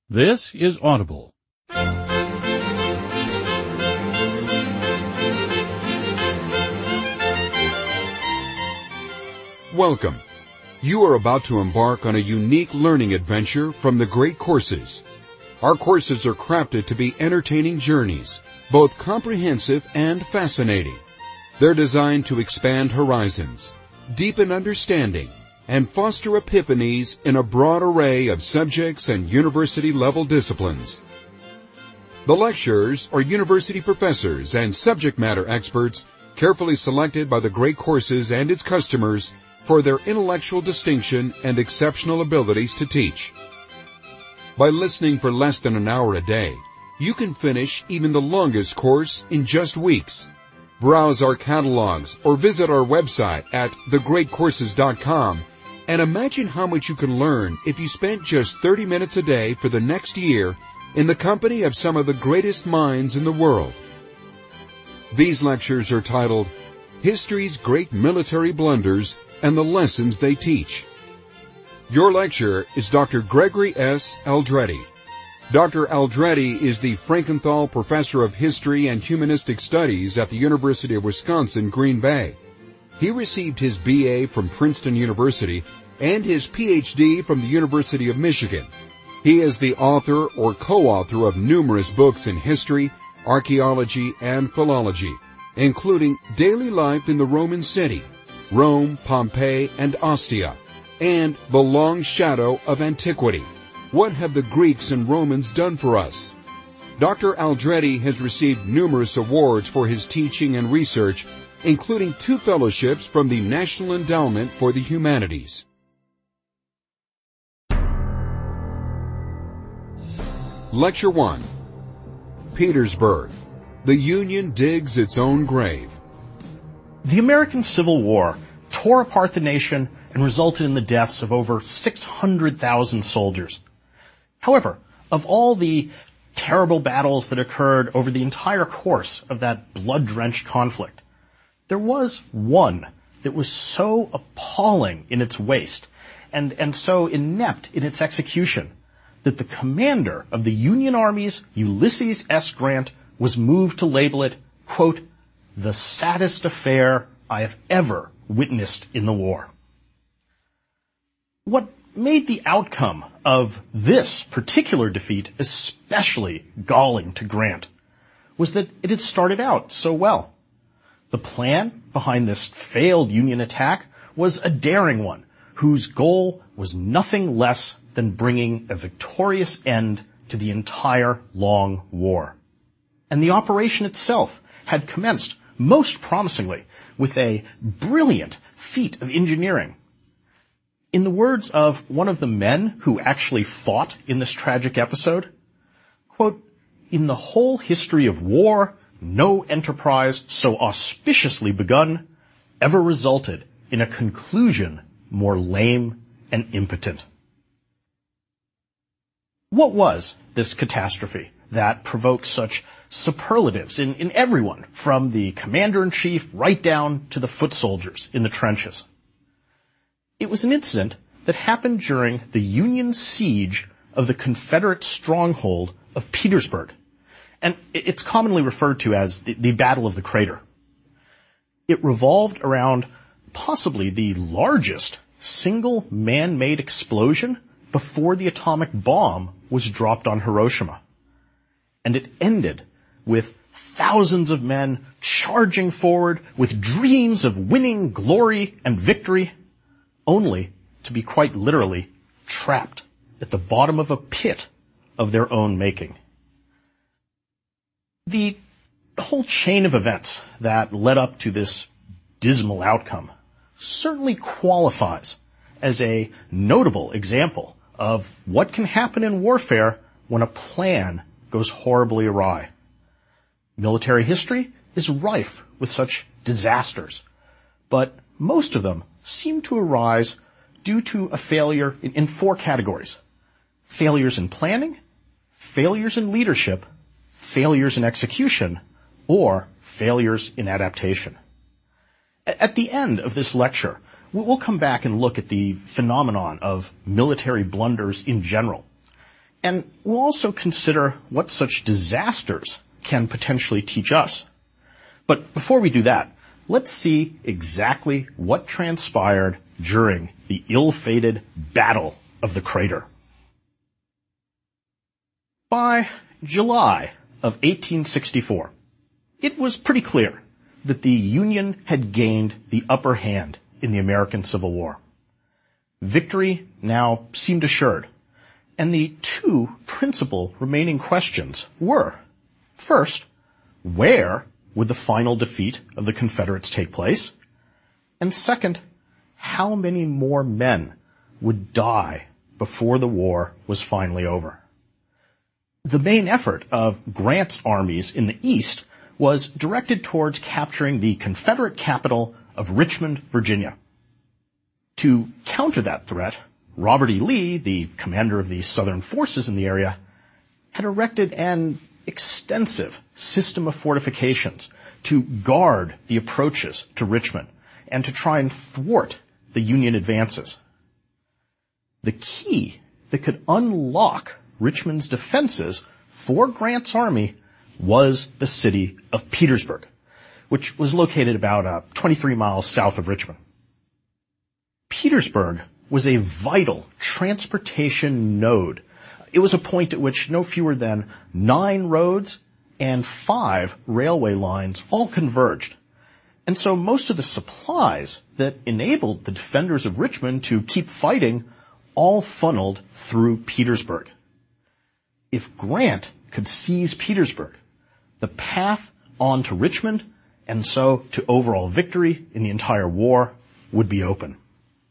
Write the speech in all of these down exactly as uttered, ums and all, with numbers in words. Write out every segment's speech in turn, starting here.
This is Audible. Welcome. You are about to embark on a unique learning adventure from the Great Courses. Our courses are crafted to be entertaining journeys, both comprehensive and fascinating. They're designed to expand horizons, deepen understanding, and foster epiphanies in a broad array of subjects and university-level disciplines. The lecturers are university professors and subject matter experts carefully selected by the Great Courses and its customers for their intellectual distinction and exceptional abilities to teach. By listening for less than an hour a day, you can finish even the longest course in just weeks. Browse our catalogs or visit our website at the great courses dot com and imagine how much you can learn if you spent just thirty minutes a day for the next year in the company of some of the greatest minds in the world. These lectures are titled History's Great Military Blunders and the Lessons They Teach. Your lecturer is Doctor Gregory S. Aldretti. Doctor Aldretti is the Frankenthal Professor of History and Humanistic Studies at the University of Wisconsin, Green Bay. He received his B A from Princeton University and his P H D from the University of Michigan. He is the author or co-author of numerous books in history, archaeology, and philology, including Daily Life in the Roman City, Rome, Pompeii, and Ostia, and The Long Shadow of Antiquity. What have the Greeks and Romans done for us? Doctor Aldretti has received numerous awards for his teaching and research, including two fellowships from the National Endowment for the Humanities. Lecture one. Petersburg. The Union digs its own grave. The American Civil War tore apart the nation and resulted in the deaths of over six hundred thousand soldiers. However, of all the terrible battles that occurred over the entire course of that blood-drenched conflict, there was one that was so appalling in its waste and, and so inept in its execution that the commander of the Union armies, Ulysses S. Grant, was moved to label it, quote, the saddest affair I have ever witnessed in the war. What made the outcome of this particular defeat especially galling to Grant was that it had started out so well. The plan behind this failed Union attack was a daring one, whose goal was nothing less than bringing a victorious end to the entire long war. And the operation itself had commenced most promisingly with a brilliant feat of engineering. In the words of one of the men who actually fought in this tragic episode, quote, in the whole history of war, no enterprise so auspiciously begun ever resulted in a conclusion more lame and impotent. What was this catastrophe that provoked such superlatives in, in everyone, from the commander-in-chief right down to the foot soldiers in the trenches? It was an incident that happened during the Union siege of the Confederate stronghold of Petersburg, and it's commonly referred to as the, the Battle of the Crater. It revolved around possibly the largest single man-made explosion before the atomic bomb was dropped on Hiroshima. And it ended with thousands of men charging forward with dreams of winning glory and victory, only to be quite literally trapped at the bottom of a pit of their own making. The whole chain of events that led up to this dismal outcome certainly qualifies as a notable example of what can happen in warfare when a plan goes horribly awry. Military history is rife with such disasters, but most of them seem to arise due to a failure in, in four categories: failures in planning, failures in leadership, failures in execution, or failures in adaptation. At the end of this lecture, we'll come back and look at the phenomenon of military blunders in general. And we'll also consider what such disasters can potentially teach us. But before we do that, let's see exactly what transpired during the ill-fated Battle of the Crater. By July of eighteen sixty-four, it was pretty clear that the Union had gained the upper hand in the American Civil War. Victory now seemed assured, and the two principal remaining questions were, first, where would the final defeat of the Confederates take place? And second, how many more men would die before the war was finally over? The main effort of Grant's armies in the East was directed towards capturing the Confederate capital of Richmond, Virginia. To counter that threat, Robert E. Lee, the commander of the Southern forces in the area, had erected an extensive system of fortifications to guard the approaches to Richmond and to try and thwart the Union advances. The key that could unlock Richmond's defenses for Grant's army was the city of Petersburg, which was located about uh, twenty-three miles south of Richmond. Petersburg was a vital transportation node. It was a point at which no fewer than nine roads and five railway lines all converged. And so most of the supplies that enabled the defenders of Richmond to keep fighting all funneled through Petersburg. If Grant could seize Petersburg, the path on to Richmond, and so to overall victory in the entire war, would be open.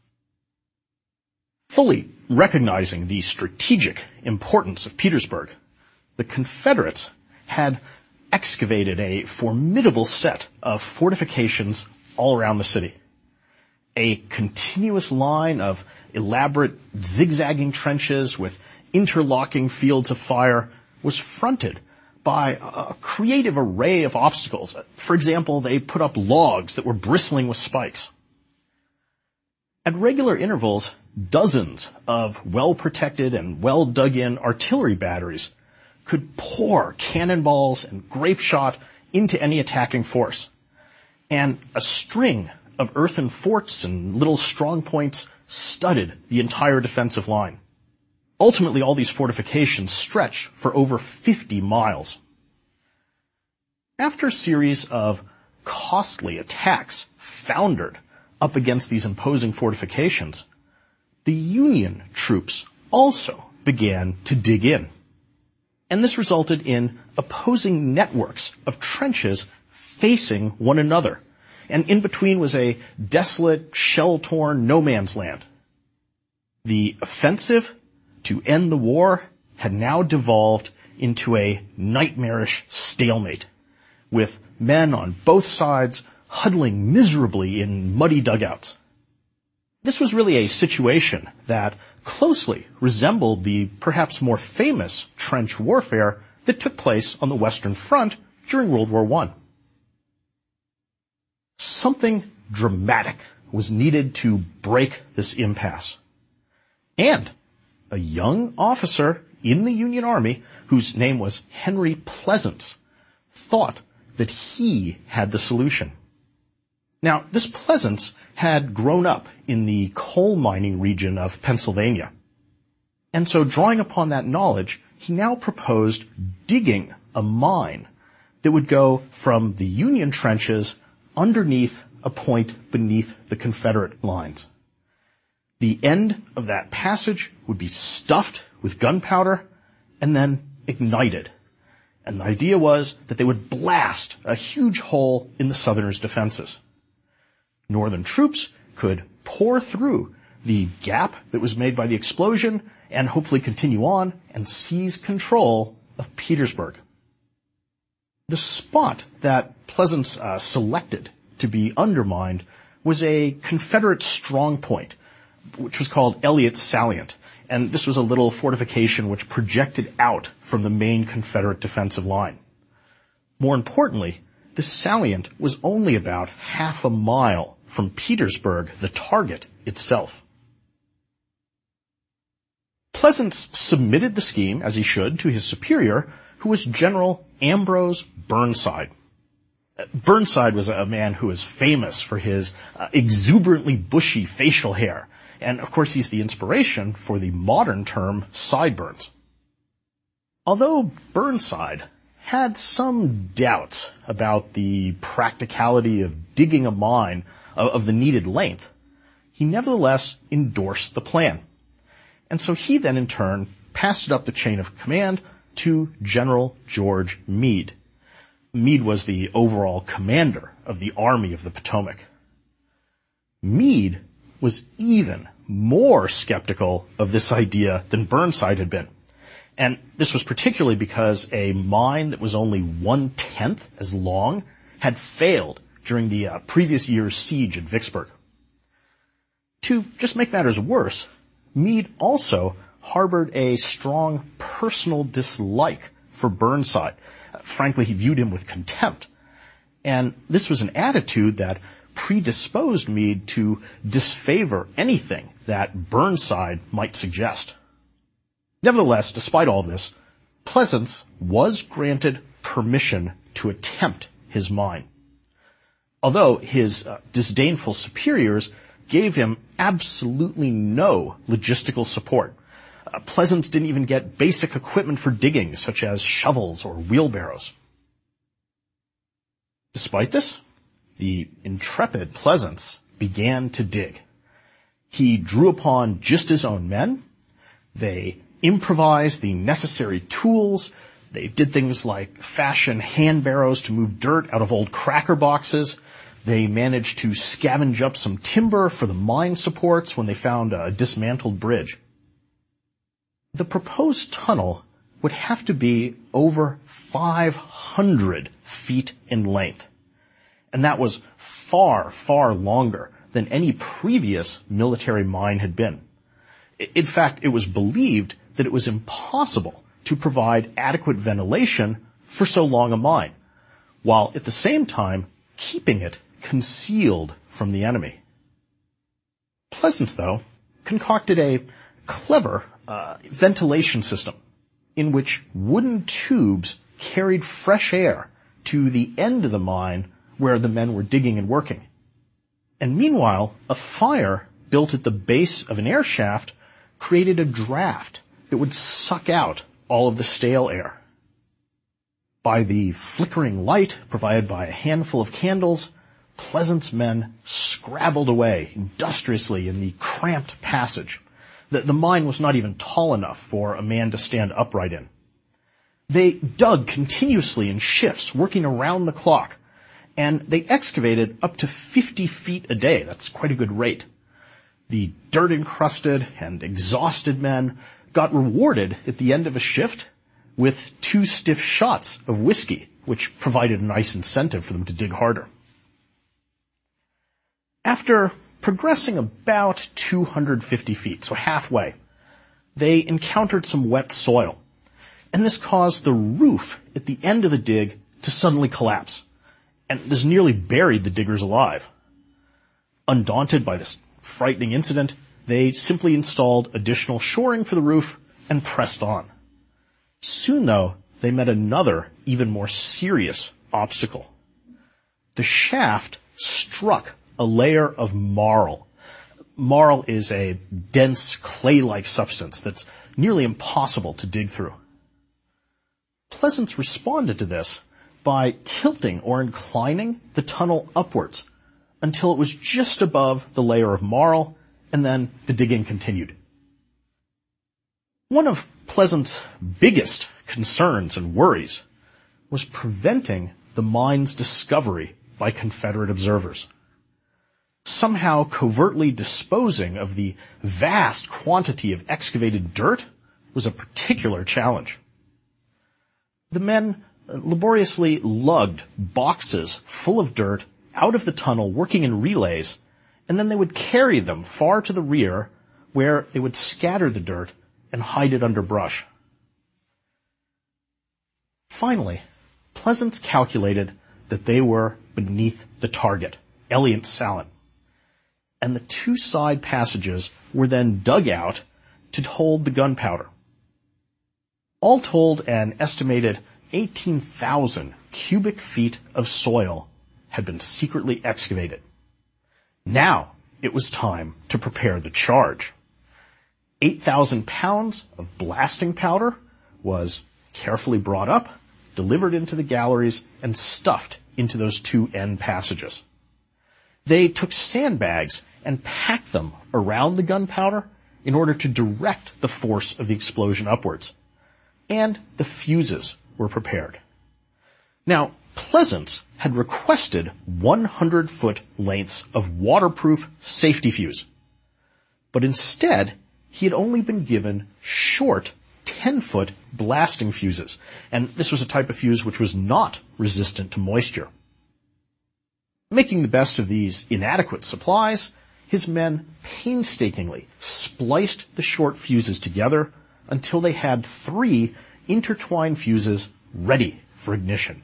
Fully recognizing the strategic importance of Petersburg, the Confederates had excavated a formidable set of fortifications all around the city. A continuous line of elaborate zigzagging trenches with interlocking fields of fire was fronted by a creative array of obstacles. For example, they put up logs that were bristling with spikes. At regular intervals, dozens of well-protected and well-dug-in artillery batteries could pour cannonballs and grape shot into any attacking force. And a string of earthen forts and little strong points studded the entire defensive line. Ultimately, all these fortifications stretched for over fifty miles. After a series of costly attacks foundered up against these imposing fortifications, the Union troops also began to dig in. And this resulted in opposing networks of trenches facing one another. And in between was a desolate, shell-torn no man's land. The offensive to end the war had now devolved into a nightmarish stalemate, with men on both sides huddling miserably in muddy dugouts. This was really a situation that closely resembled the perhaps more famous trench warfare that took place on the Western Front during World War One. Something dramatic was needed to break this impasse. And a young officer in the Union Army, whose name was Henry Pleasants, thought that he had the solution. Now, this Pleasants had grown up in the coal mining region of Pennsylvania. And so drawing upon that knowledge, he now proposed digging a mine that would go from the Union trenches underneath a point beneath the Confederate lines. The end of that passage would be stuffed with gunpowder and then ignited. And the idea was that they would blast a huge hole in the Southerners' defenses. Northern troops could pour through the gap that was made by the explosion and hopefully continue on and seize control of Petersburg. The spot that Pleasants uh, selected to be undermined was a Confederate strong point, which was called Elliott's Salient. And this was a little fortification which projected out from the main Confederate defensive line. More importantly, the salient was only about half a mile from Petersburg, the target itself. Pleasance submitted the scheme, as he should, to his superior, who was General Ambrose Burnside. Burnside was a man who was famous for his uh, exuberantly bushy facial hair, and of course he's the inspiration for the modern term sideburns. Although Burnside had some doubts about the practicality of digging a mine of, of the needed length, he nevertheless endorsed the plan. And so he then in turn passed it up the chain of command to General George Meade. Meade was the overall commander of the Army of the Potomac. Meade was even more skeptical of this idea than Burnside had been. And this was particularly because a mine that was only one-tenth as long had failed during the uh, previous year's siege at Vicksburg. To just make matters worse, Meade also harbored a strong personal dislike for Burnside. Uh, frankly, he viewed him with contempt. And this was an attitude that predisposed Meade to disfavor anything that Burnside might suggest. Nevertheless, despite all this, Pleasance was granted permission to attempt his mine. Although his uh, disdainful superiors gave him absolutely no logistical support. Uh, Pleasance didn't even get basic equipment for digging, such as shovels or wheelbarrows. Despite this, the intrepid Pleasance began to dig. He drew upon just his own men. They improvised the necessary tools. They did things like fashion hand barrows to move dirt out of old cracker boxes. They managed to scavenge up some timber for the mine supports when they found a dismantled bridge. The proposed tunnel would have to be over five hundred feet in length. And that was far, far longer than any previous military mine had been. In fact, it was believed that it was impossible to provide adequate ventilation for so long a mine, while at the same time keeping it concealed from the enemy. Pleasance, though, concocted a clever uh, ventilation system in which wooden tubes carried fresh air to the end of the mine where the men were digging and working. And meanwhile, a fire built at the base of an air shaft created a draft that would suck out all of the stale air. By the flickering light provided by a handful of candles, Pleasance's men scrabbled away industriously in the cramped passage. The, the mine was not even tall enough for a man to stand upright in. They dug continuously in shifts, working around the clock, and they excavated up to fifty feet a day. That's quite a good rate. The dirt-encrusted and exhausted men got rewarded at the end of a shift with two stiff shots of whiskey, which provided a nice incentive for them to dig harder. After progressing about two hundred fifty feet, so halfway, they encountered some wet soil, and this caused the roof at the end of the dig to suddenly collapse, and this nearly buried the diggers alive. Undaunted by this frightening incident, they simply installed additional shoring for the roof and pressed on. Soon, though, they met another, even more serious obstacle. The shaft struck a layer of marl. Marl is a dense clay-like substance that's nearly impossible to dig through. Pleasance responded to this by tilting or inclining the tunnel upwards until it was just above the layer of marl, and then the digging continued. One of Pleasance's biggest concerns and worries was preventing the mine's discovery by Confederate observers. Somehow covertly disposing of the vast quantity of excavated dirt was a particular challenge. The men laboriously lugged boxes full of dirt out of the tunnel, working in relays, and then they would carry them far to the rear, where they would scatter the dirt and hide it under brush. Finally, Pleasance calculated that they were beneath the target, Elliott Sallet, and the two side passages were then dug out to hold the gunpowder. All told, an estimated eighteen thousand cubic feet of soil had been secretly excavated. Now it was time to prepare the charge. eight thousand pounds of blasting powder was carefully brought up, delivered into the galleries, and stuffed into those two end passages. They took sandbags and packed them around the gunpowder in order to direct the force of the explosion upwards. And the fuses were prepared. Now, Pleasance had requested one hundred foot lengths of waterproof safety fuse. But instead, he had only been given short ten foot blasting fuses, and this was a type of fuse which was not resistant to moisture. Making the best of these inadequate supplies, his men painstakingly spliced the short fuses together until they had three intertwined fuses ready for ignition.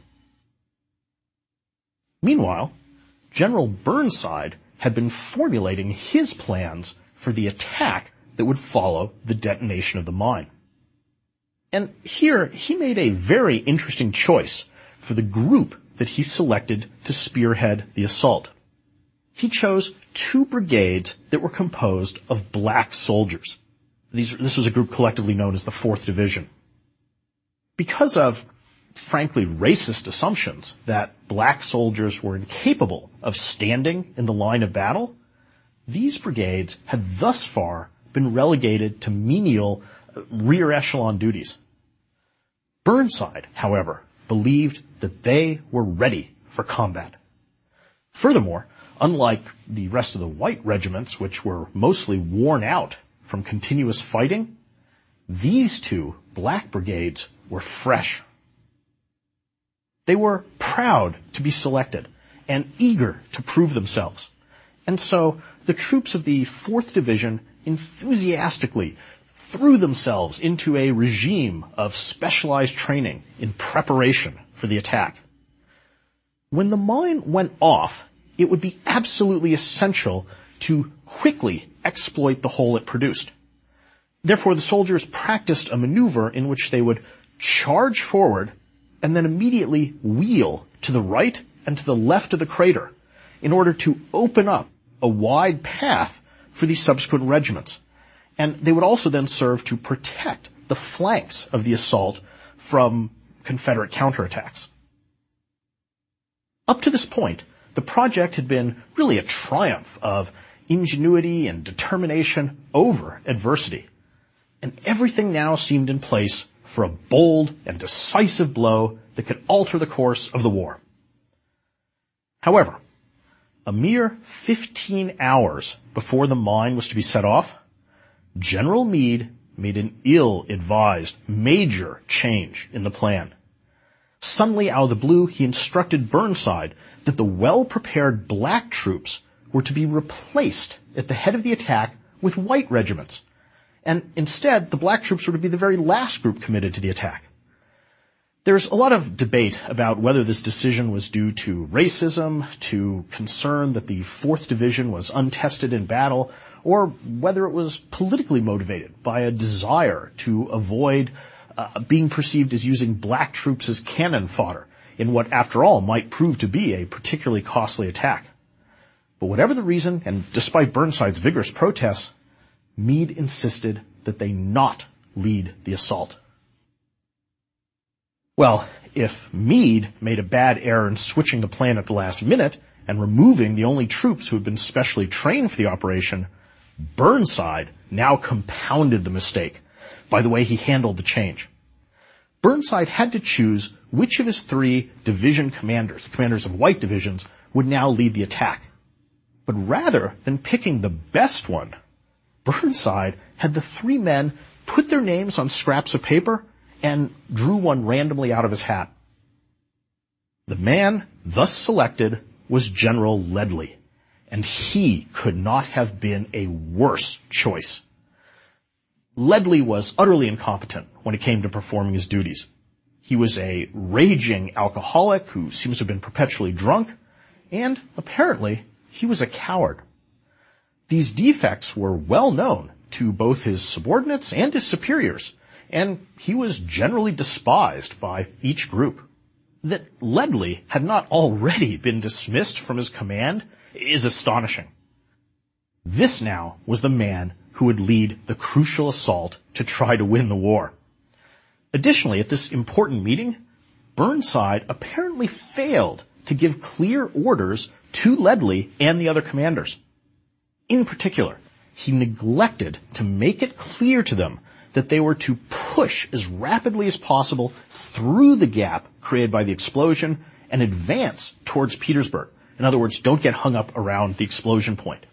Meanwhile, General Burnside had been formulating his plans for the attack that would follow the detonation of the mine. And here he made a very interesting choice for the group that he selected to spearhead the assault. He chose two brigades that were composed of black soldiers. These, this was a group collectively known as the fourth Division. Because of, frankly, racist assumptions that black soldiers were incapable of standing in the line of battle, these brigades had thus far been relegated to menial uh, rear echelon duties. Burnside, however, believed that they were ready for combat. Furthermore, unlike the rest of the white regiments, which were mostly worn out from continuous fighting, these two black brigades were fresh. They were proud to be selected and eager to prove themselves. And so the troops of the fourth Division enthusiastically threw themselves into a regime of specialized training in preparation for the attack. When the mine went off, it would be absolutely essential to quickly exploit the hole it produced. Therefore, the soldiers practiced a maneuver in which they would charge forward and then immediately wheel to the right and to the left of the crater in order to open up a wide path for the subsequent regiments. And they would also then serve to protect the flanks of the assault from Confederate counterattacks. Up to this point, the project had been really a triumph of ingenuity and determination over adversity. And everything now seemed in place for a bold and decisive blow that could alter the course of the war. However, a mere fifteen hours before the mine was to be set off, General Meade made an ill-advised major change in the plan. Suddenly, out of the blue, he instructed Burnside that the well-prepared black troops were to be replaced at the head of the attack with white regiments. And instead, the black troops were to be the very last group committed to the attack. There's a lot of debate about whether this decision was due to racism, to concern that the fourth Division was untested in battle, or whether it was politically motivated by a desire to avoid uh, being perceived as using black troops as cannon fodder in what, after all, might prove to be a particularly costly attack. But whatever the reason, and despite Burnside's vigorous protests, Meade insisted that they not lead the assault. Well, if Meade made a bad error in switching the plan at the last minute and removing the only troops who had been specially trained for the operation, Burnside now compounded the mistake by the way he handled the change. Burnside had to choose which of his three division commanders, the commanders of white divisions, would now lead the attack. But rather than picking the best one, Burnside had the three men put their names on scraps of paper and drew one randomly out of his hat. The man thus selected was General Ledlie, and he could not have been a worse choice. Ledlie was utterly incompetent when it came to performing his duties. He was a raging alcoholic who seems to have been perpetually drunk, and apparently he was a coward. These defects were well known to both his subordinates and his superiors, and he was generally despised by each group. That Ledlie had not already been dismissed from his command is astonishing. This now was the man who would lead the crucial assault to try to win the war. Additionally, at this important meeting, Burnside apparently failed to give clear orders to Ledlie and the other commanders. In particular, he neglected to make it clear to them that they were to push as rapidly as possible through the gap created by the explosion and advance towards Petersburg. In other words, don't get hung up around the explosion point.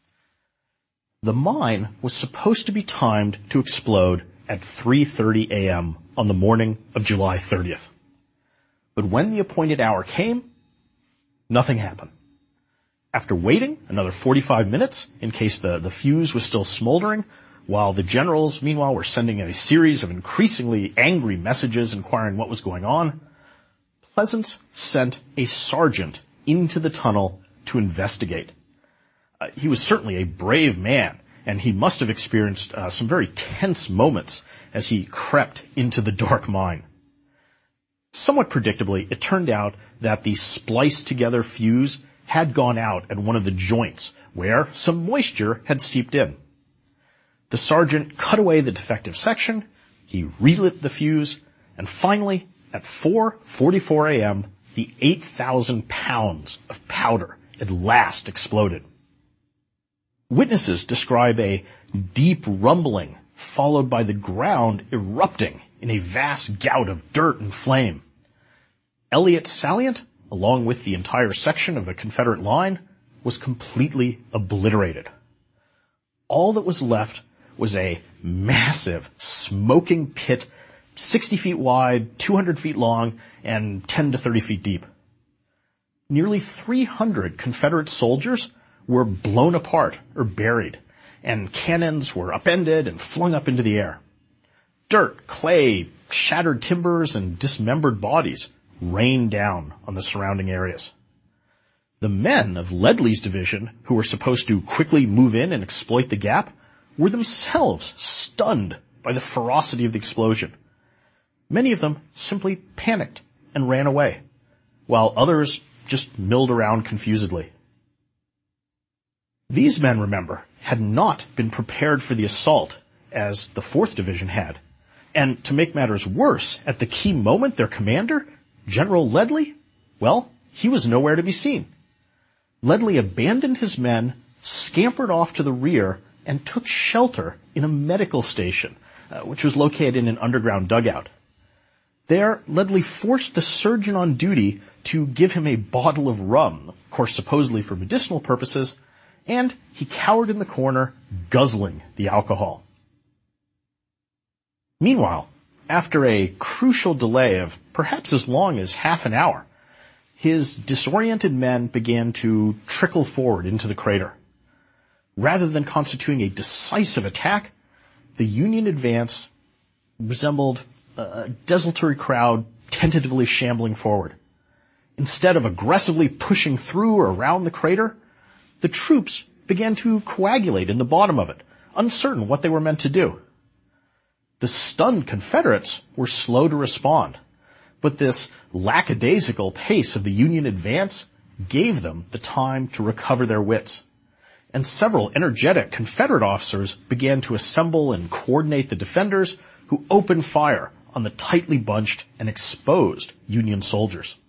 The mine was supposed to be timed to explode at three thirty a.m. on the morning of July thirtieth. But when the appointed hour came, nothing happened. After waiting another forty-five minutes in case the, the fuse was still smoldering, while the generals, meanwhile, were sending a series of increasingly angry messages inquiring what was going on, Pleasants sent a sergeant into the tunnel to investigate. Uh, he was certainly a brave man, and he must have experienced uh, some very tense moments as he crept into the dark mine. Somewhat predictably, it turned out that the spliced-together fuse had gone out at one of the joints, where some moisture had seeped in. The sergeant cut away the defective section, he relit the fuse, and finally, at four forty-four a.m., the eight thousand pounds of powder at last exploded. Witnesses describe a deep rumbling followed by the ground erupting in a vast gout of dirt and flame. Elliot's salient, along with the entire section of the Confederate line, was completely obliterated. All that was left was a massive, smoking pit, sixty feet wide, two hundred feet long, and ten to thirty feet deep. Nearly three hundred Confederate soldiers were blown apart or buried, and cannons were upended and flung up into the air. Dirt, clay, shattered timbers, and dismembered bodies rained down on the surrounding areas. The men of Ledlie's division, who were supposed to quickly move in and exploit the gap, were themselves stunned by the ferocity of the explosion. Many of them simply panicked and ran away, while others just milled around confusedly. These men, remember, had not been prepared for the assault as the fourth Division had. And to make matters worse, at the key moment, their commander, General Ledlie, well, he was nowhere to be seen. Ledlie abandoned his men, scampered off to the rear, and took shelter in a medical station, uh, which was located in an underground dugout. There, Ledlie forced the surgeon on duty to give him a bottle of rum, of course supposedly for medicinal purposes, and he cowered in the corner, guzzling the alcohol. Meanwhile, after a crucial delay of perhaps as long as half an hour, his disoriented men began to trickle forward into the crater. Rather than constituting a decisive attack, the Union advance resembled a desultory crowd tentatively shambling forward. Instead of aggressively pushing through or around the crater, the troops began to coagulate in the bottom of it, uncertain what they were meant to do. The stunned Confederates were slow to respond, but this lackadaisical pace of the Union advance gave them the time to recover their wits, and several energetic Confederate officers began to assemble and coordinate the defenders who opened fire on the tightly bunched and exposed Union soldiers.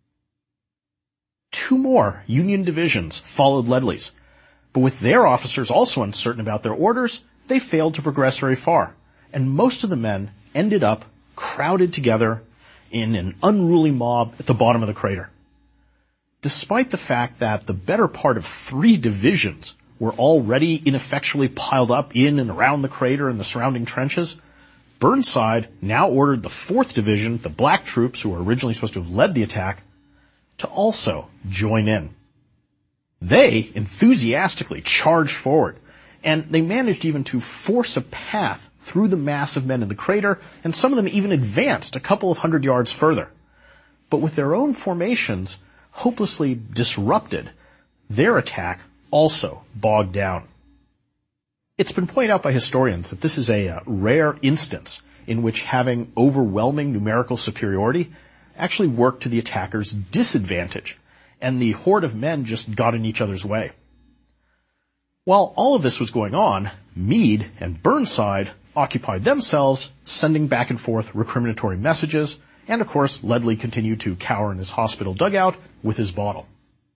Two more Union divisions followed Ledlie's, but with their officers also uncertain about their orders, they failed to progress very far, and most of the men ended up crowded together in an unruly mob at the bottom of the crater. Despite the fact that the better part of three divisions were already ineffectually piled up in and around the crater and the surrounding trenches, Burnside now ordered the fourth Division, the black troops who were originally supposed to have led the attack, to also join in. They enthusiastically charged forward, and they managed even to force a path through the mass of men in the crater, and some of them even advanced a couple of hundred yards further. But with their own formations hopelessly disrupted, their attack also bogged down. It's been pointed out by historians that this is a uh, rare instance in which having overwhelming numerical superiority actually worked to the attacker's disadvantage, and the horde of men just got in each other's way. While all of this was going on, Meade and Burnside occupied themselves, sending back and forth recriminatory messages, and of course, Ledlie continued to cower in his hospital dugout with his bottle.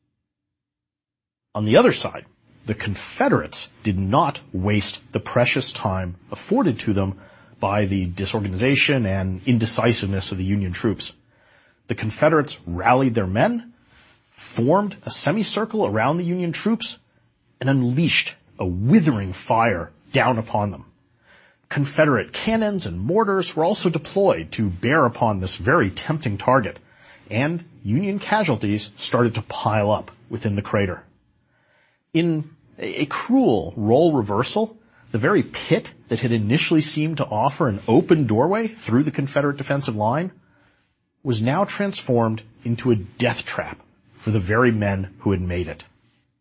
On the other side, the Confederates did not waste the precious time afforded to them by the disorganization and indecisiveness of the Union troops. The Confederates rallied their men, formed a semicircle around the Union troops, and unleashed a withering fire down upon them. Confederate cannons and mortars were also deployed to bear upon this very tempting target, and Union casualties started to pile up within the crater. In a cruel role reversal, the very pit that had initially seemed to offer an open doorway through the Confederate defensive line was now transformed into a death trap for the very men who had made it.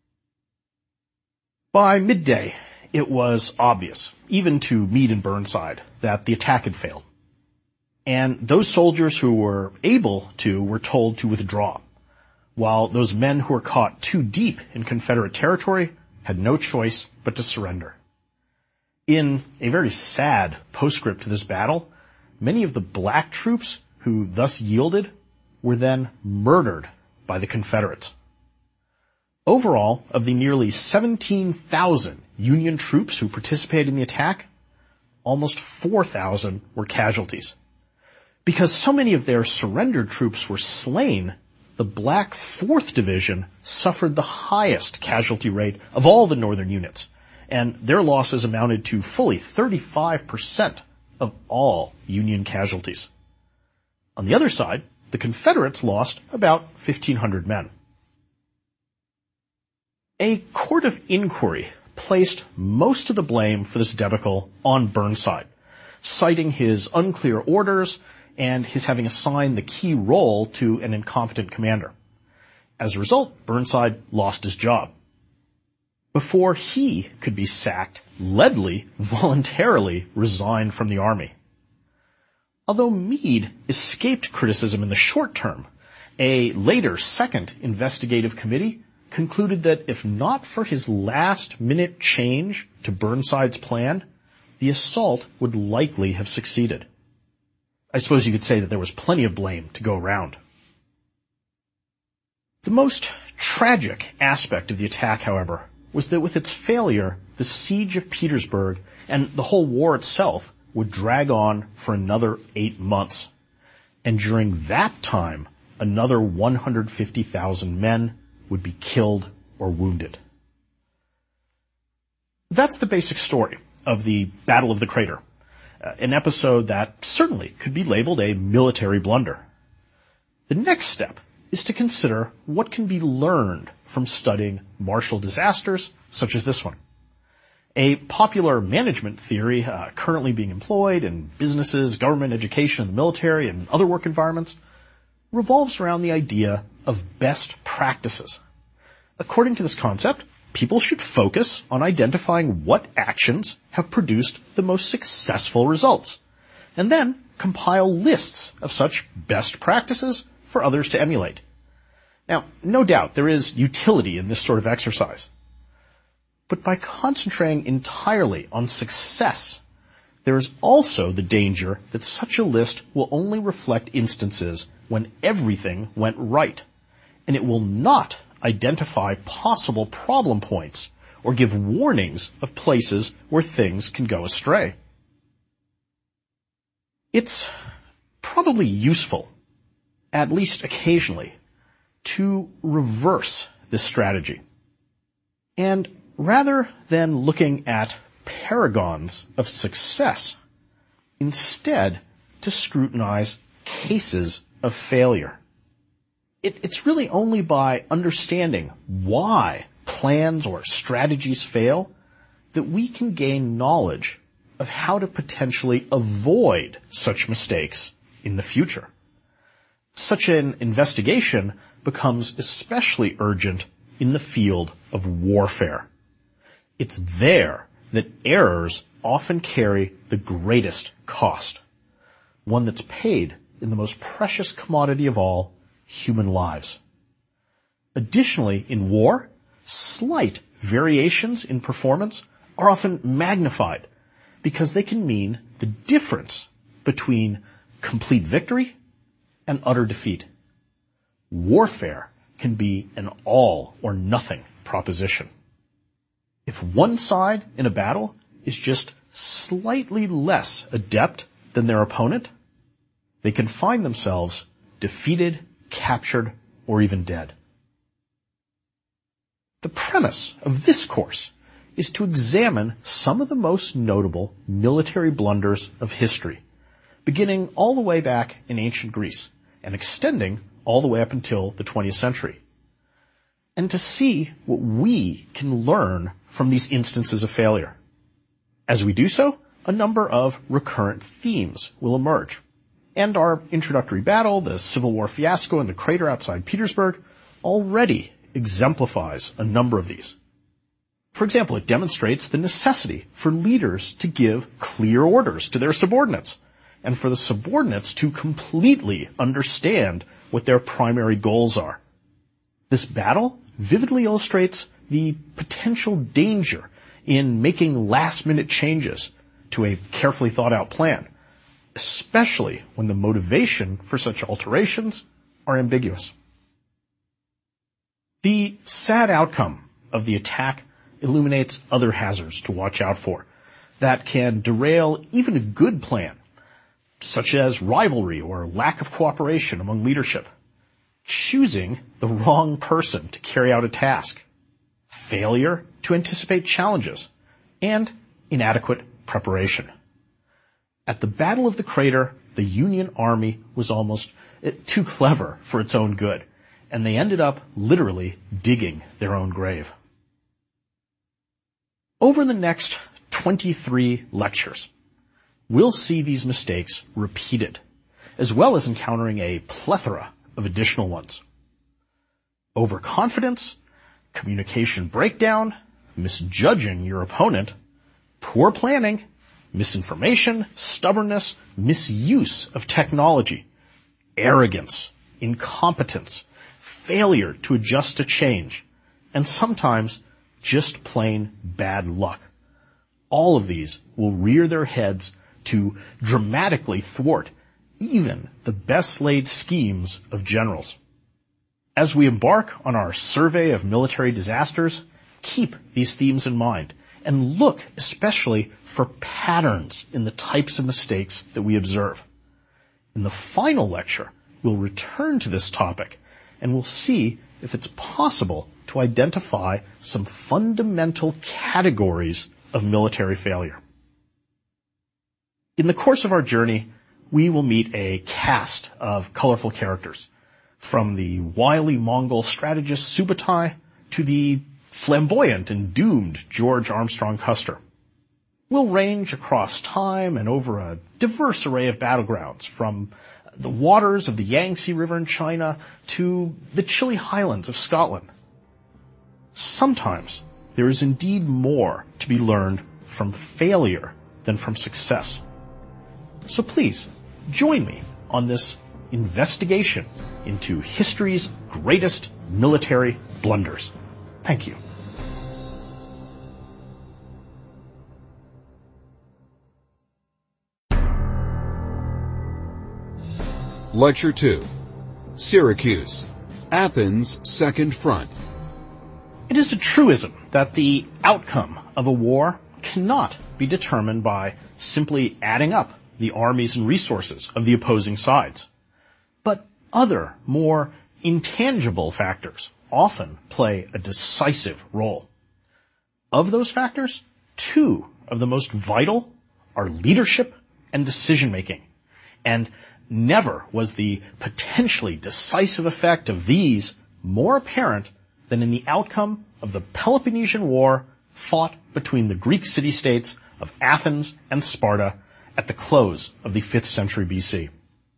By midday, it was obvious, even to Meade and Burnside, that the attack had failed. And those soldiers who were able to were told to withdraw, while those men who were caught too deep in Confederate territory had no choice but to surrender. In a very sad postscript to this battle, many of the black troops who thus yielded were then murdered by the Confederates. Overall, of the nearly seventeen thousand Union troops who participated in the attack, almost four thousand were casualties. Because so many of their surrendered troops were slain, the Black fourth Division suffered the highest casualty rate of all the northern units, and their losses amounted to fully thirty-five percent of all Union casualties. On the other side, the Confederates lost about fifteen hundred men. A court of inquiry placed most of the blame for this debacle on Burnside, citing his unclear orders and his having assigned the key role to an incompetent commander. As a result, Burnside lost his job. Before he could be sacked, Ledlie voluntarily resigned from the army. Although Meade escaped criticism in the short term, a later second investigative committee concluded that if not for his last-minute change to Burnside's plan, the assault would likely have succeeded. I suppose you could say that there was plenty of blame to go around. The most tragic aspect of the attack, however, was that with its failure, the siege of Petersburg and the whole war itself would drag on for another eight months. And during that time, another one hundred fifty thousand men would be killed or wounded. That's the basic story of the Battle of the Crater, uh, an episode that certainly could be labeled a military blunder. The next step is to consider what can be learned from studying martial disasters such as this one. A popular management theory uh, currently being employed in businesses, government, education, and the military, and other work environments revolves around the idea of best practices. According to this concept, people should focus on identifying what actions have produced the most successful results, and then compile lists of such best practices for others to emulate. Now, no doubt there is utility in this sort of exercise. But by concentrating entirely on success, there is also the danger that such a list will only reflect instances when everything went right, and it will not identify possible problem points or give warnings of places where things can go astray. It's probably useful, at least occasionally, to reverse this strategy. And rather than looking at paragons of success, instead to scrutinize cases of failure. It, it's really only by understanding why plans or strategies fail that we can gain knowledge of how to potentially avoid such mistakes in the future. Such an investigation becomes especially urgent in the field of warfare. It's there that errors often carry the greatest cost, one that's paid in the most precious commodity of all, human lives. Additionally, in war, slight variations in performance are often magnified because they can mean the difference between complete victory and utter defeat. Warfare can be an all or nothing proposition. If one side in a battle is just slightly less adept than their opponent, they can find themselves defeated, captured, or even dead. The premise of this course is to examine some of the most notable military blunders of history, beginning all the way back in ancient Greece and extending all the way up until the twentieth century, and to see what we can learn from these instances of failure. As we do so, a number of recurrent themes will emerge, and our introductory battle, the Civil War fiasco in the crater outside Petersburg, already exemplifies a number of these. For example, it demonstrates the necessity for leaders to give clear orders to their subordinates, and for the subordinates to completely understand what their primary goals are. This battle vividly illustrates the potential danger in making last-minute changes to a carefully thought-out plan, especially when the motivation for such alterations are ambiguous. The sad outcome of the attack illuminates other hazards to watch out for that can derail even a good plan, such as rivalry or lack of cooperation among leadership, choosing the wrong person to carry out a task, failure to anticipate challenges, and inadequate preparation. At the Battle of the Crater, the Union Army was almost too clever for its own good, and they ended up literally digging their own grave. Over the next twenty-three lectures, we'll see these mistakes repeated, as well as encountering a plethora of additional ones. Overconfidence, communication breakdown, misjudging your opponent, poor planning, misinformation, stubbornness, misuse of technology, arrogance, incompetence, failure to adjust to change, and sometimes just plain bad luck. All of these will rear their heads to dramatically thwart even the best-laid schemes of generals. As we embark on our survey of military disasters, keep these themes in mind and look especially for patterns in the types of mistakes that we observe. In the final lecture, we'll return to this topic and we'll see if it's possible to identify some fundamental categories of military failure. In the course of our journey, we will meet a cast of colorful characters, from the wily Mongol strategist Subutai to the flamboyant and doomed George Armstrong Custer. We'll range across time and over a diverse array of battlegrounds, from the waters of the Yangtze River in China to the chilly highlands of Scotland. Sometimes there is indeed more to be learned from failure than from success. So please, join me on this investigation into history's greatest military blunders. Thank you. Lecture two. Syracuse, Athens' Second Front. It is a truism that the outcome of a war cannot be determined by simply adding up the armies and resources of the opposing sides. But other, more intangible factors often play a decisive role. Of those factors, two of the most vital are leadership and decision-making, and never was the potentially decisive effect of these more apparent than in the outcome of the Peloponnesian War fought between the Greek city-states of Athens and Sparta at the close of the fifth century B C.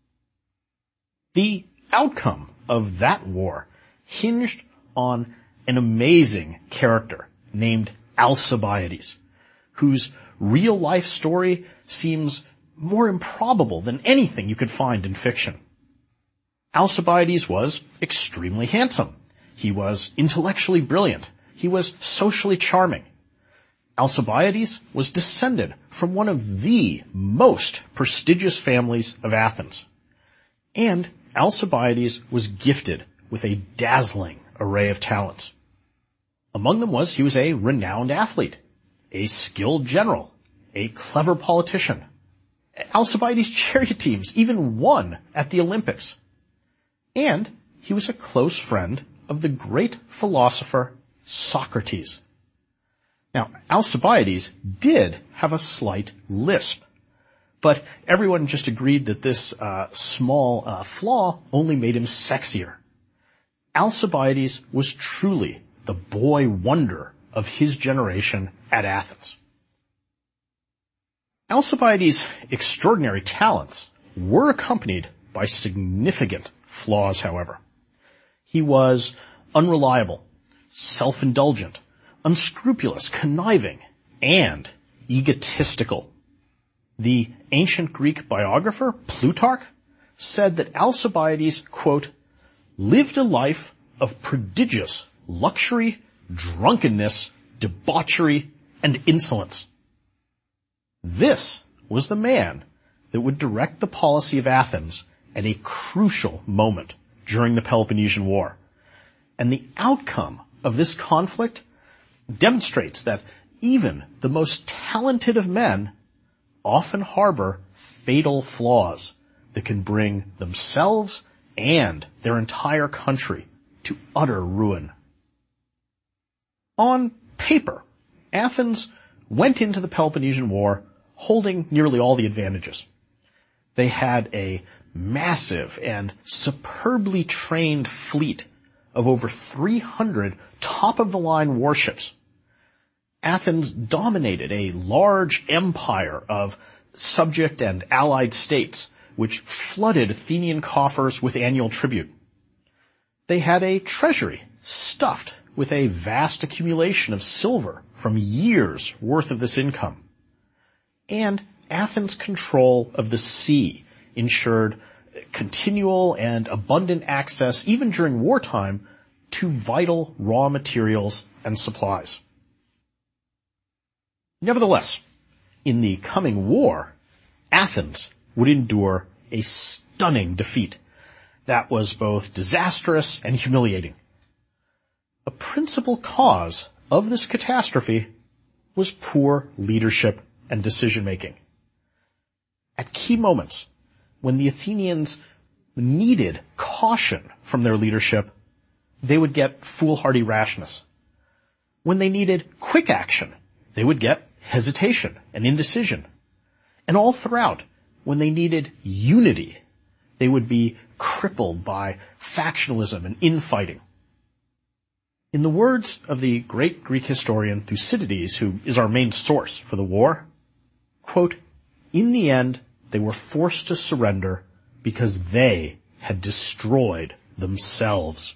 The outcome of that war hinged on an amazing character named Alcibiades, whose real-life story seems more improbable than anything you could find in fiction. Alcibiades was extremely handsome. He was intellectually brilliant. He was socially charming. Alcibiades was descended from one of the most prestigious families of Athens. And Alcibiades was gifted with a dazzling array of talents. Among them was he was a renowned athlete, a skilled general, a clever politician. Alcibiades' chariot teams even won at the Olympics. And he was a close friend of the great philosopher Socrates. Now, Alcibiades did have a slight lisp, but everyone just agreed that this uh, small uh, flaw only made him sexier. Alcibiades was truly the boy wonder of his generation at Athens. Alcibiades' extraordinary talents were accompanied by significant flaws, however. He was unreliable, self-indulgent, unscrupulous, conniving, and egotistical. The ancient Greek biographer, Plutarch, said that Alcibiades, quote, lived a life of prodigious luxury, drunkenness, debauchery, and insolence. This was the man that would direct the policy of Athens at a crucial moment during the Peloponnesian War. And the outcome of this conflict demonstrates that even the most talented of men often harbor fatal flaws that can bring themselves and their entire country to utter ruin. On paper, Athens went into the Peloponnesian War holding nearly all the advantages. They had a massive and superbly trained fleet of over three hundred top-of-the-line warships. Athens dominated a large empire of subject and allied states, which flooded Athenian coffers with annual tribute. They had a treasury stuffed with a vast accumulation of silver from years' worth of this income. And Athens' control of the sea ensured continual and abundant access, even during wartime, to vital raw materials and supplies. Nevertheless, in the coming war, Athens would endure a stunning defeat that was both disastrous and humiliating. A principal cause of this catastrophe was poor leadership and decision-making. At key moments, when the Athenians needed caution from their leadership, they would get foolhardy rashness. When they needed quick action, they would get hesitation and indecision. And all throughout, when they needed unity, they would be crippled by factionalism and infighting. In the words of the great Greek historian Thucydides, who is our main source for the war, quote, in the end, they were forced to surrender because they had destroyed themselves.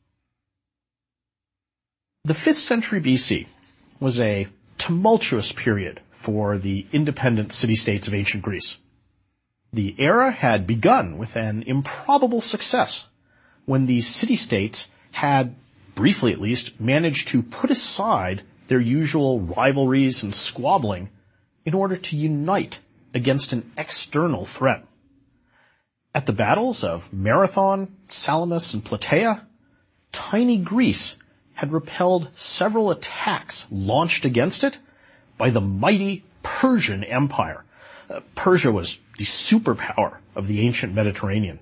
The fifth century B C was a tumultuous period for the independent city-states of ancient Greece. The era had begun with an improbable success when the city-states had, briefly at least, managed to put aside their usual rivalries and squabbling in order to unite against an external threat. At the battles of Marathon, Salamis, and Plataea, tiny Greece had repelled several attacks launched against it by the mighty Persian Empire. Uh, Persia was the superpower of the ancient Mediterranean.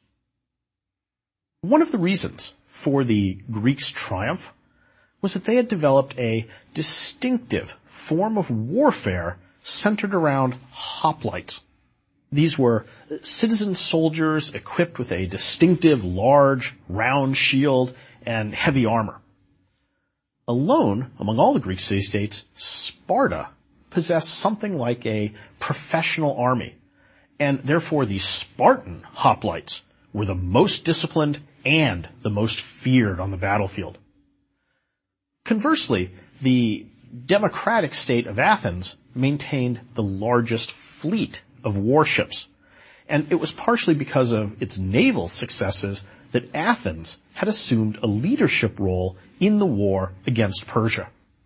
One of the reasons for the Greeks' triumph was that they had developed a distinctive form of warfare centered around hoplites. These were citizen soldiers equipped with a distinctive large, round shield and heavy armor. Alone, among all the Greek city-states, Sparta possessed something like a professional army, and therefore the Spartan hoplites were the most disciplined and the most feared on the battlefield. Conversely, the democratic state of Athens maintained the largest fleet of warships, and it was partially because of its naval successes that Athens had assumed a leadership role in the war against Persia.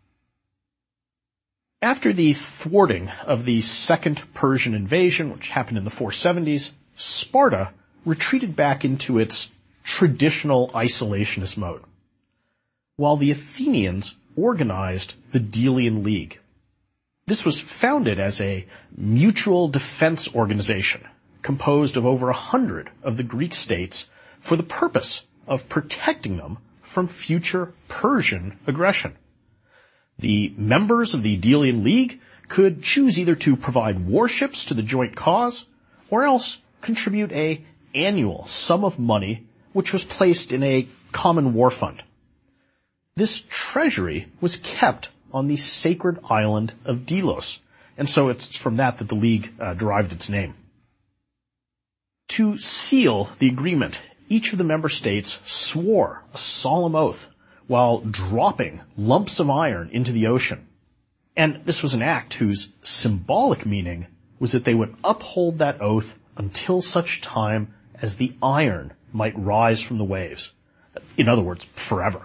After the thwarting of the Second Persian invasion, which happened in the four seventies, Sparta retreated back into its traditional isolationist mode, while the Athenians organized the Delian League. This was founded as a mutual defense organization composed of over a hundred of the Greek states for the purpose of protecting them from future Persian aggression. The members of the Delian League could choose either to provide warships to the joint cause or else contribute a annual sum of money which was placed in a common war fund. This treasury was kept on the sacred island of Delos, and so it's from that that the League uh, derived its name. To seal the agreement, each of the member states swore a solemn oath while dropping lumps of iron into the ocean. And this was an act whose symbolic meaning was that they would uphold that oath until such time as the iron might rise from the waves. In other words, forever.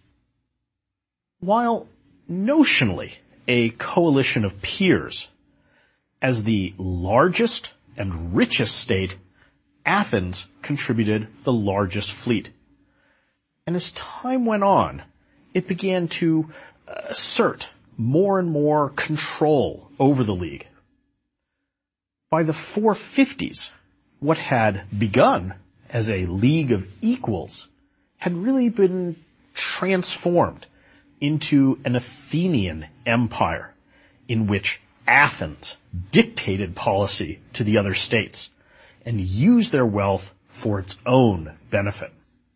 While notionally a coalition of peers, as the largest and richest state, Athens contributed the largest fleet. And as time went on, it began to assert more and more control over the League. By the four fifties, what had begun as a league of equals had really been transformed into an Athenian empire in which Athens dictated policy to the other states and used their wealth for its own benefit.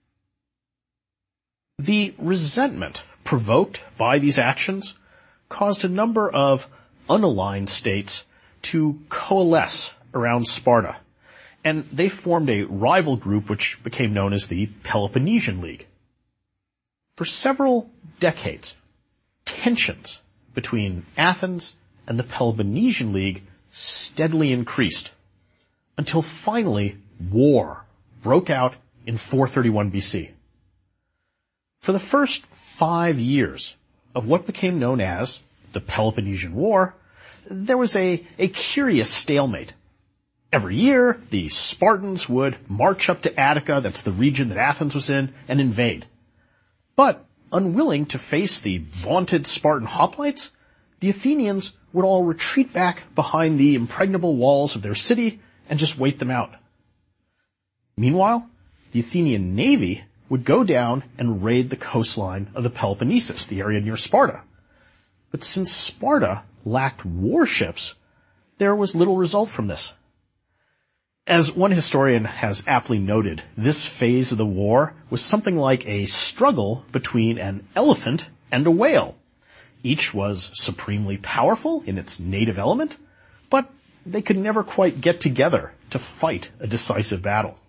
The resentment provoked by these actions caused a number of unaligned states to coalesce around Sparta, and they formed a rival group which became known as the Peloponnesian League. For several decades, tensions between Athens and the Peloponnesian League steadily increased, until finally war broke out in four thirty-one B C. For the first five years of what became known as the Peloponnesian War, there was a, a curious stalemate. Every year, the Spartans would march up to Attica, that's the region that Athens was in, and invade. But unwilling to face the vaunted Spartan hoplites, the Athenians would all retreat back behind the impregnable walls of their city and just wait them out. Meanwhile, the Athenian navy would go down and raid the coastline of the Peloponnesus, the area near Sparta. But since Sparta lacked warships, there was little result from this. As one historian has aptly noted, this phase of the war was something like a struggle between an elephant and a whale. Each was supremely powerful in its native element, but they could never quite get together to fight a decisive battle.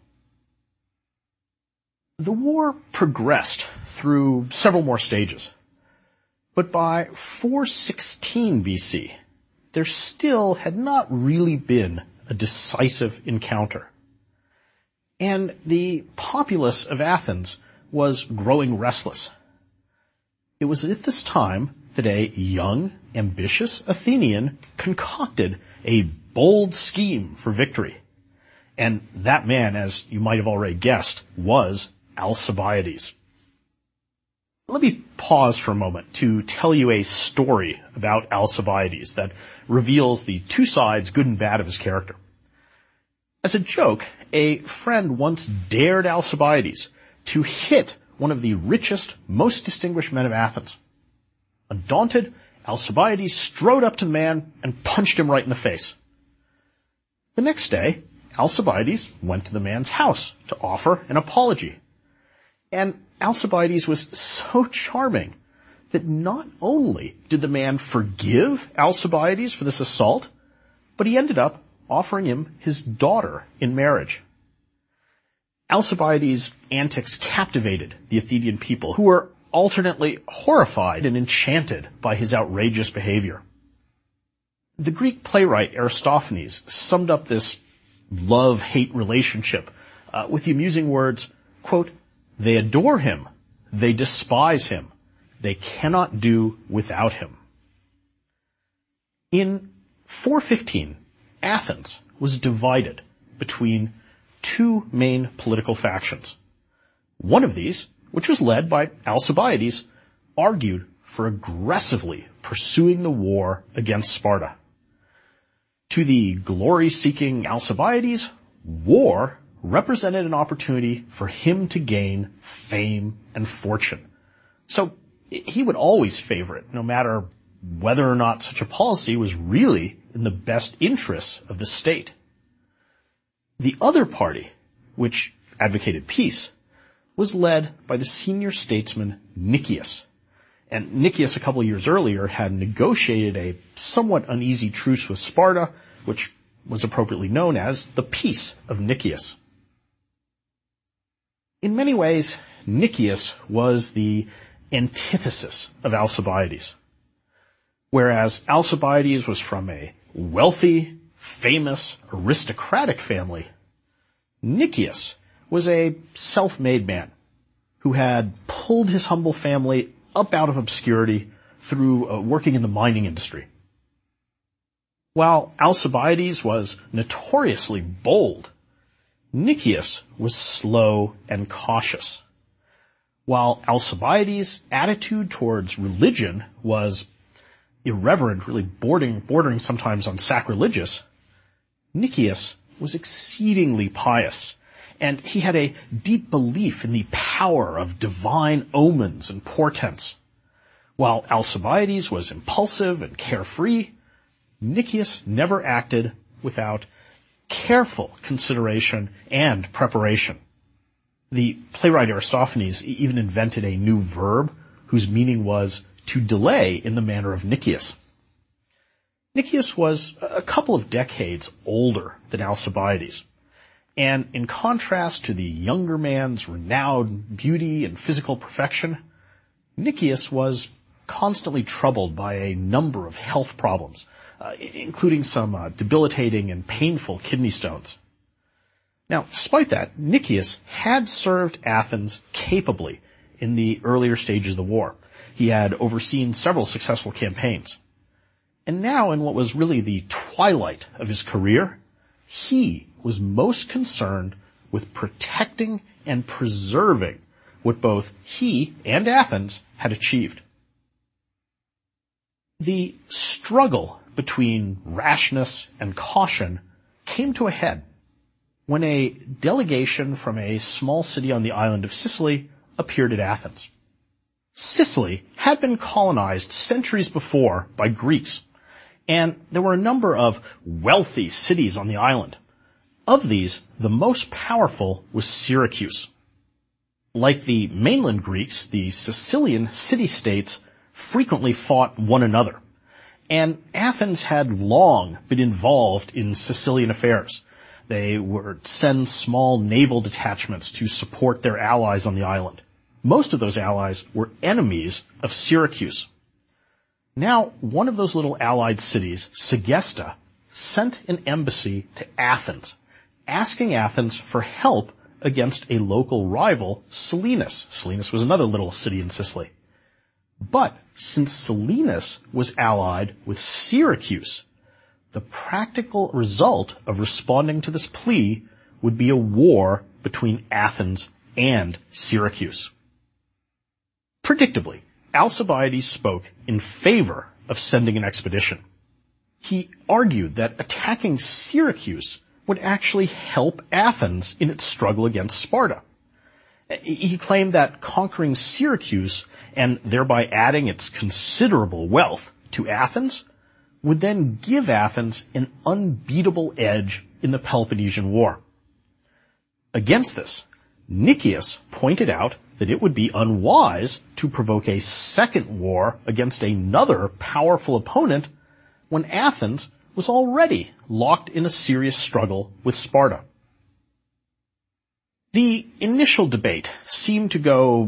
The war progressed through several more stages, but by four sixteen B C, there still had not really been a decisive encounter. And the populace of Athens was growing restless. It was at this time that a young, ambitious Athenian concocted a bold scheme for victory. And that man, as you might have already guessed, was Alcibiades. Let me pause for a moment to tell you a story about Alcibiades that reveals the two sides, good and bad, of his character. As a joke, a friend once dared Alcibiades to hit one of the richest, most distinguished men of Athens. Undaunted, Alcibiades strode up to the man and punched him right in the face. The next day, Alcibiades went to the man's house to offer an apology. And Alcibiades was so charming that not only did the man forgive Alcibiades for this assault, but he ended up offering him his daughter in marriage. Alcibiades' antics captivated the Athenian people, who were alternately horrified and enchanted by his outrageous behavior. The Greek playwright Aristophanes summed up this love-hate relationship uh, with the amusing words, quote, "They adore him, they despise him, they cannot do without him." In four fifteen, Athens was divided between two main political factions. One of these, which was led by Alcibiades, argued for aggressively pursuing the war against Sparta. To the glory-seeking Alcibiades, war represented an opportunity for him to gain fame and fortune. So he would always favor it, no matter whether or not such a policy was really in the best interests of the state. The other party, which advocated peace, was led by the senior statesman Nicias. And Nicias, a couple of years earlier, had negotiated a somewhat uneasy truce with Sparta, which was appropriately known as the Peace of Nicias. In many ways, Nicias was the antithesis of Alcibiades. Whereas Alcibiades was from a wealthy, famous, aristocratic family, Nicias was a self-made man who had pulled his humble family up out of obscurity through uh, working in the mining industry. While Alcibiades was notoriously bold, Nicias was slow and cautious. While Alcibiades' attitude towards religion was irreverent, really bordering, bordering sometimes on sacrilegious, Nicias was exceedingly pious, and he had a deep belief in the power of divine omens and portents. While Alcibiades was impulsive and carefree, Nicias never acted without careful consideration and preparation. The playwright Aristophanes even invented a new verb whose meaning was to delay in the manner of Nicias. Nicias was a couple of decades older than Alcibiades, and in contrast to the younger man's renowned beauty and physical perfection, Nicias was constantly troubled by a number of health problems, uh, including some uh, debilitating and painful kidney stones. Now, despite that, Nicias had served Athens capably in the earlier stages of the war. He had overseen several successful campaigns. And now, in what was really the twilight of his career, he was most concerned with protecting and preserving what both he and Athens had achieved. The struggle between rashness and caution came to a head when a delegation from a small city on the island of Sicily appeared at Athens. Sicily had been colonized centuries before by Greeks, and there were a number of wealthy cities on the island. Of these, the most powerful was Syracuse. Like the mainland Greeks, the Sicilian city-states frequently fought one another, and Athens had long been involved in Sicilian affairs. They would send small naval detachments to support their allies on the island. Most of those allies were enemies of Syracuse. Now, one of those little allied cities, Segesta, sent an embassy to Athens, asking Athens for help against a local rival, Selinus. Selinus was another little city in Sicily. But since Selinus was allied with Syracuse, the practical result of responding to this plea would be a war between Athens and Syracuse. Predictably, Alcibiades spoke in favor of sending an expedition. He argued that attacking Syracuse would actually help Athens in its struggle against Sparta. He claimed that conquering Syracuse and thereby adding its considerable wealth to Athens would then give Athens an unbeatable edge in the Peloponnesian War. Against this, Nicias pointed out that it would be unwise to provoke a second war against another powerful opponent when Athens was already locked in a serious struggle with Sparta. The initial debate seemed to go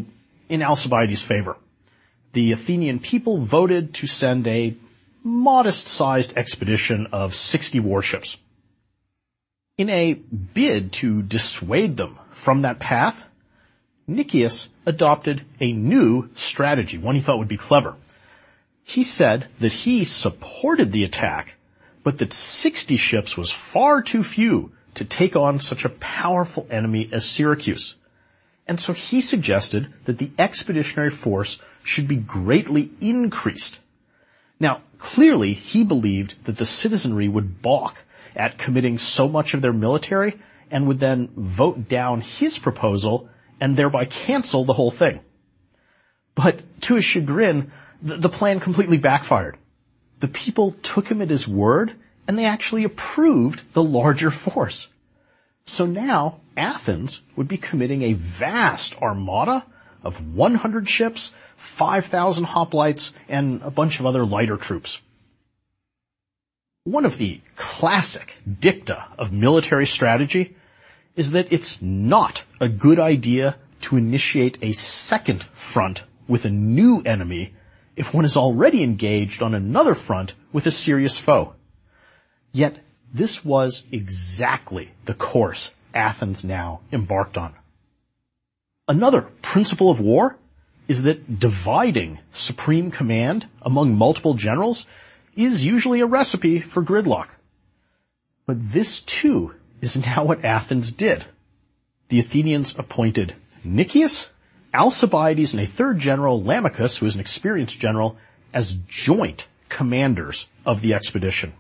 in Alcibiades' favor. The Athenian people voted to send a modest-sized expedition of sixty warships. In a bid to dissuade them from that path, Nicias adopted a new strategy, one he thought would be clever. He said that he supported the attack, but that sixty ships was far too few to take on such a powerful enemy as Syracuse. And so he suggested that the expeditionary force should be greatly increased. Now, clearly he believed that the citizenry would balk at committing so much of their military and would then vote down his proposal and thereby cancel the whole thing. But to his chagrin, the, the plan completely backfired. The people took him at his word, and they actually approved the larger force. So now Athens would be committing a vast armada of one hundred ships, five thousand hoplites, and a bunch of other lighter troops. One of the classic dicta of military strategy is that it's not a good idea to initiate a second front with a new enemy if one is already engaged on another front with a serious foe. Yet this was exactly the course Athens now embarked on. Another principle of war is that dividing supreme command among multiple generals is usually a recipe for gridlock. But this too is now what Athens did. The Athenians appointed Nicias, Alcibiades, and a third general, Lamachus, who is an experienced general, as joint commanders of the expedition.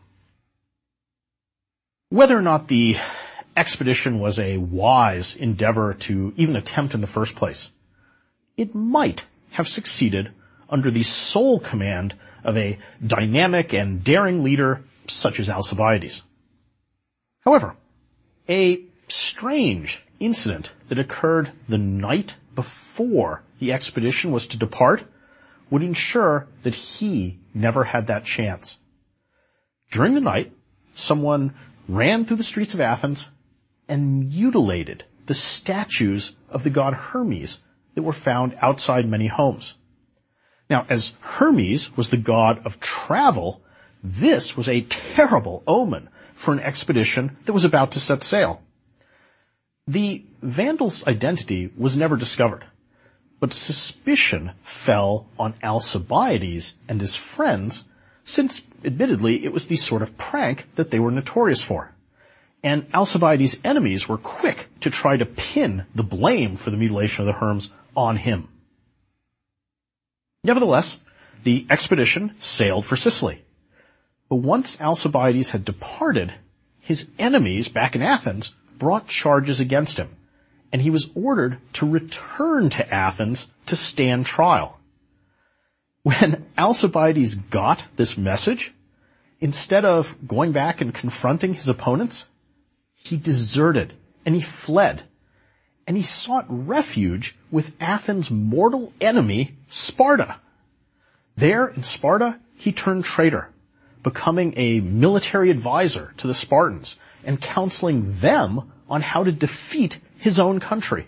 Whether or not the expedition was a wise endeavor to even attempt in the first place, it might have succeeded under the sole command of a dynamic and daring leader such as Alcibiades. However, a strange incident that occurred the night before the expedition was to depart would ensure that he never had that chance. During the night, someone ran through the streets of Athens and mutilated the statues of the god Hermes that were found outside many homes. Now, as Hermes was the god of travel, this was a terrible omen for an expedition that was about to set sail. The vandal's identity was never discovered, but suspicion fell on Alcibiades and his friends, since, admittedly, it was the sort of prank that they were notorious for. And Alcibiades' enemies were quick to try to pin the blame for the mutilation of the Hermes on him. Nevertheless, the expedition sailed for Sicily. But once Alcibiades had departed, his enemies back in Athens brought charges against him, and he was ordered to return to Athens to stand trial. When Alcibiades got this message, instead of going back and confronting his opponents, he deserted and he fled, and he sought refuge with Athens' mortal enemy, Sparta. There in Sparta, he turned traitor, becoming a military advisor to the Spartans and counseling them on how to defeat his own country.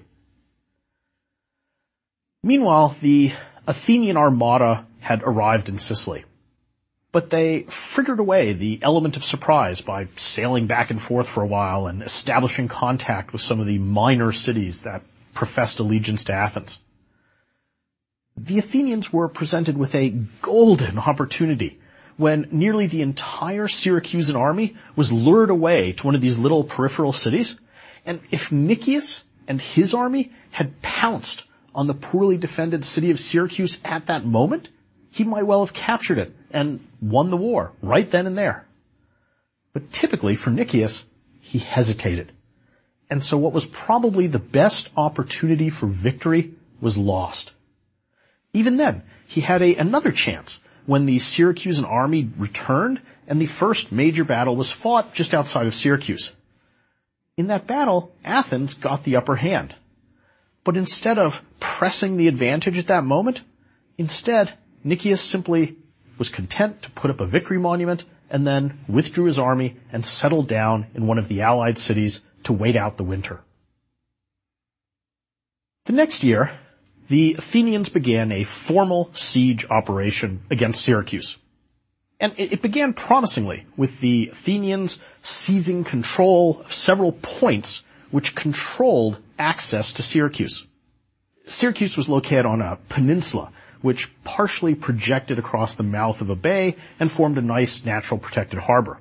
Meanwhile, the Athenian armada had arrived in Sicily, but they frittered away the element of surprise by sailing back and forth for a while and establishing contact with some of the minor cities that professed allegiance to Athens. The Athenians were presented with a golden opportunity when nearly the entire Syracusan army was lured away to one of these little peripheral cities, and if Nicias and his army had pounced on the poorly defended city of Syracuse at that moment, he might well have captured it and won the war right then and there. But typically for Nicias, he hesitated. And so what was probably the best opportunity for victory was lost. Even then, he had a, another chance when the Syracusan army returned and the first major battle was fought just outside of Syracuse. In that battle, Athens got the upper hand. But instead of pressing the advantage at that moment, instead, Nicias simply was content to put up a victory monument and then withdrew his army and settled down in one of the allied cities to wait out the winter. The next year, the Athenians began a formal siege operation against Syracuse. And it began promisingly, with the Athenians seizing control of several points which controlled access to Syracuse. Syracuse was located on a peninsula which partially projected across the mouth of a bay and formed a nice natural protected harbor.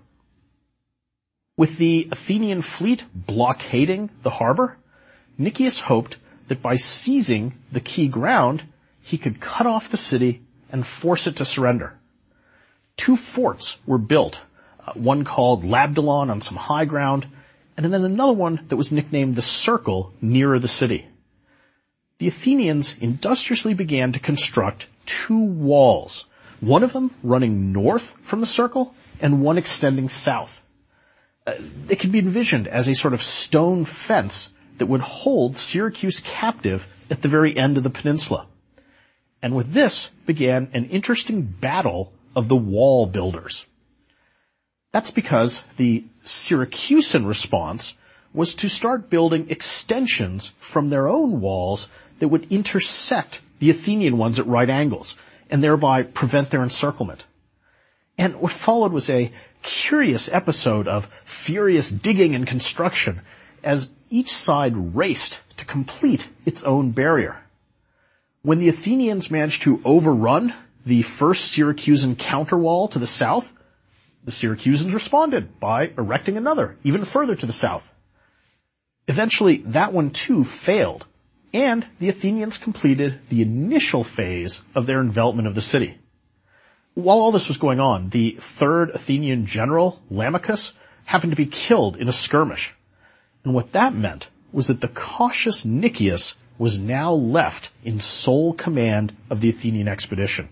With the Athenian fleet blockading the harbor, Nicias hoped that by seizing the key ground, he could cut off the city and force it to surrender. Two forts were built, uh, one called Labdalon on some high ground, and then another one that was nicknamed the Circle nearer the city. The Athenians industriously began to construct two walls, one of them running north from the Circle and one extending south. Uh, it could be envisioned as a sort of stone fence that would hold Syracuse captive at the very end of the peninsula. And with this began an interesting battle of the wall builders. That's because the Syracusan response was to start building extensions from their own walls that would intersect the Athenian ones at right angles, and thereby prevent their encirclement. And what followed was a curious episode of furious digging and construction as each side raced to complete its own barrier. When the Athenians managed to overrun the first Syracusan counterwall to the south, the Syracusans responded by erecting another, even further to the south. Eventually, that one too failed, and the Athenians completed the initial phase of their envelopment of the city. While all this was going on, the third Athenian general, Lamachus, happened to be killed in a skirmish. And what that meant was that the cautious Nicias was now left in sole command of the Athenian expedition.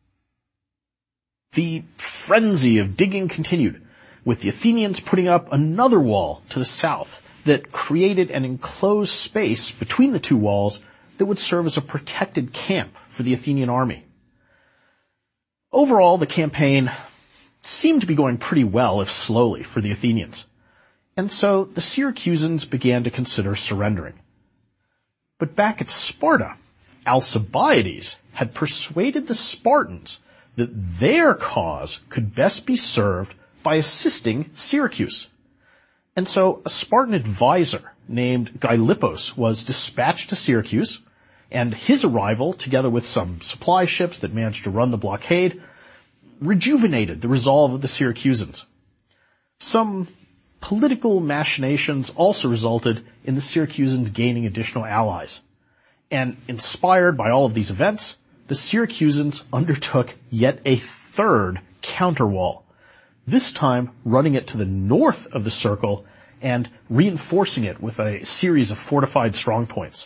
The frenzy of digging continued, with the Athenians putting up another wall to the south that created an enclosed space between the two walls that would serve as a protected camp for the Athenian army. Overall, the campaign seemed to be going pretty well, if slowly, for the Athenians. And so the Syracusans began to consider surrendering. But back at Sparta, Alcibiades had persuaded the Spartans that their cause could best be served by assisting Syracuse. And so a Spartan advisor named Gylippus was dispatched to Syracuse, and his arrival, together with some supply ships that managed to run the blockade, rejuvenated the resolve of the Syracusans. Some political machinations also resulted in the Syracusans gaining additional allies. And inspired by all of these events, the Syracusans undertook yet a third counterwall, this time running it to the north of the Circle and reinforcing it with a series of fortified strongpoints.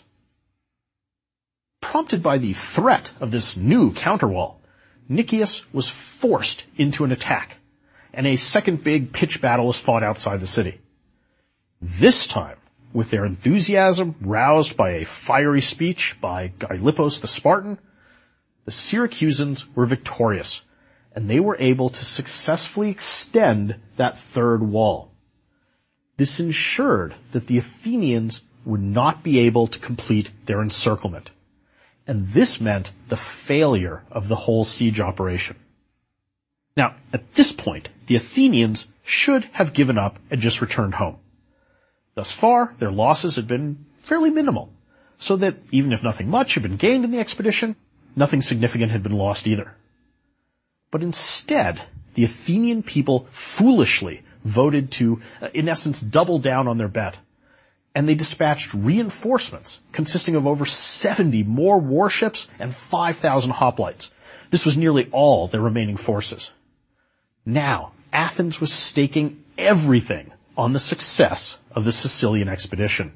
Prompted by the threat of this new counterwall, Nicias was forced into an attack, and a second big pitched battle was fought outside the city. This time, with their enthusiasm roused by a fiery speech by Gylippus the Spartan, the Syracusans were victorious, and they were able to successfully extend that third wall. This ensured that the Athenians would not be able to complete their encirclement, and this meant the failure of the whole siege operation. Now, at this point, the Athenians should have given up and just returned home. Thus far, their losses had been fairly minimal, so that even if nothing much had been gained in the expedition, nothing significant had been lost either. But instead, the Athenian people foolishly voted to, uh, in essence, double down on their bet. And they dispatched reinforcements consisting of over seventy more warships and five thousand hoplites. This was nearly all their remaining forces. Now, Athens was staking everything on the success of the Sicilian expedition.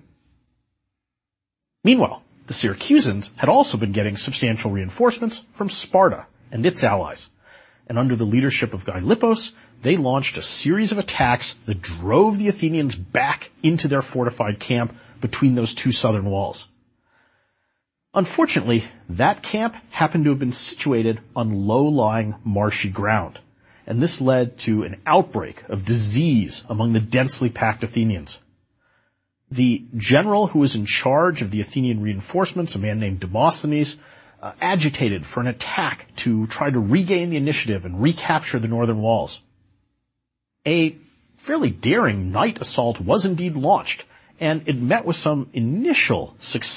Meanwhile, the Syracusans had also been getting substantial reinforcements from Sparta and its allies, and under the leadership of Gylippus, they launched a series of attacks that drove the Athenians back into their fortified camp between those two southern walls. Unfortunately, that camp happened to have been situated on low-lying marshy ground, and this led to an outbreak of disease among the densely packed Athenians. The general who was in charge of the Athenian reinforcements, a man named Demosthenes, uh, agitated for an attack to try to regain the initiative and recapture the northern walls. A fairly daring night assault was indeed launched, and it met with some initial success.